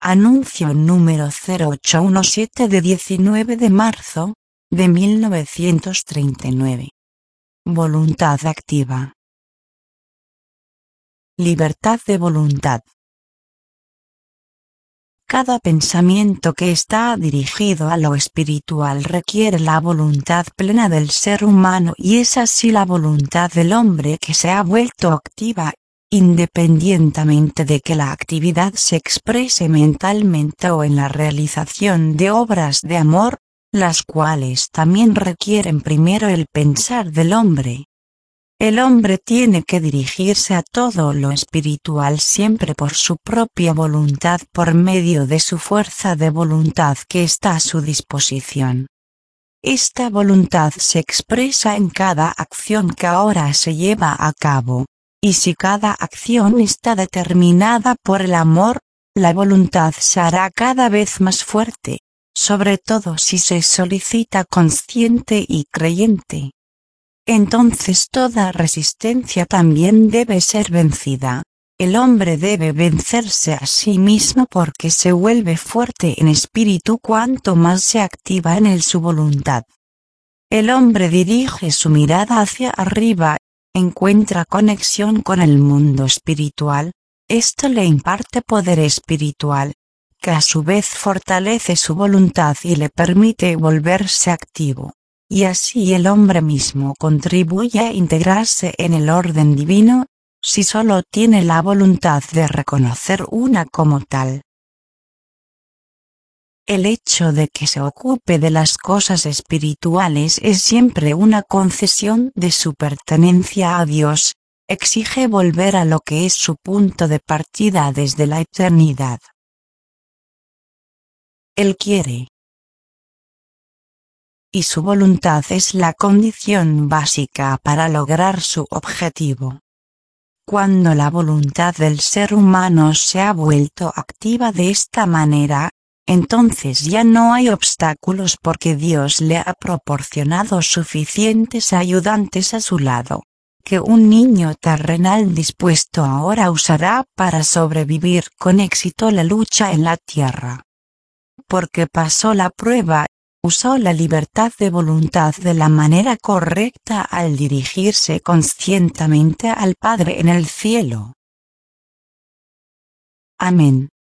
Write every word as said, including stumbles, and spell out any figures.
Anuncio número cero ocho uno siete de diecinueve de marzo, de mil novecientos treinta y nueve. Voluntad activa. Libertad de voluntad. Cada pensamiento que está dirigido a lo espiritual requiere la voluntad plena del ser humano, y es así la voluntad del hombre que se ha vuelto activa, independientemente de que la actividad se exprese mentalmente o en la realización de obras de amor, las cuales también requieren primero el pensar del hombre. El hombre tiene que dirigirse a todo lo espiritual siempre por su propia voluntad, por medio de su fuerza de voluntad que está a su disposición. Esta voluntad se expresa en cada acción que ahora se lleva a cabo, y si cada acción está determinada por el amor, la voluntad se hará cada vez más fuerte, sobre todo si se solicita consciente y creyente. Entonces toda resistencia también debe ser vencida. El hombre debe vencerse a sí mismo porque se vuelve fuerte en espíritu cuanto más se activa en él su voluntad. El hombre dirige su mirada hacia arriba, encuentra conexión con el mundo espiritual, esto le imparte poder espiritual, que a su vez fortalece su voluntad y le permite volverse activo. Y así el hombre mismo contribuye a integrarse en el orden divino, si solo tiene la voluntad de reconocer una como tal. El hecho de que se ocupe de las cosas espirituales es siempre una concesión de su pertenencia a Dios, exige volver a lo que es su punto de partida desde la eternidad. Él quiere. Y su voluntad es la condición básica para lograr su objetivo. Cuando la voluntad del ser humano se ha vuelto activa de esta manera, entonces ya no hay obstáculos porque Dios le ha proporcionado suficientes ayudantes a su lado, que un niño terrenal dispuesto ahora usará para sobrevivir con éxito la lucha en la tierra. Porque pasó la prueba, usó la libertad de voluntad de la manera correcta al dirigirse conscientemente al Padre en el cielo. Amén.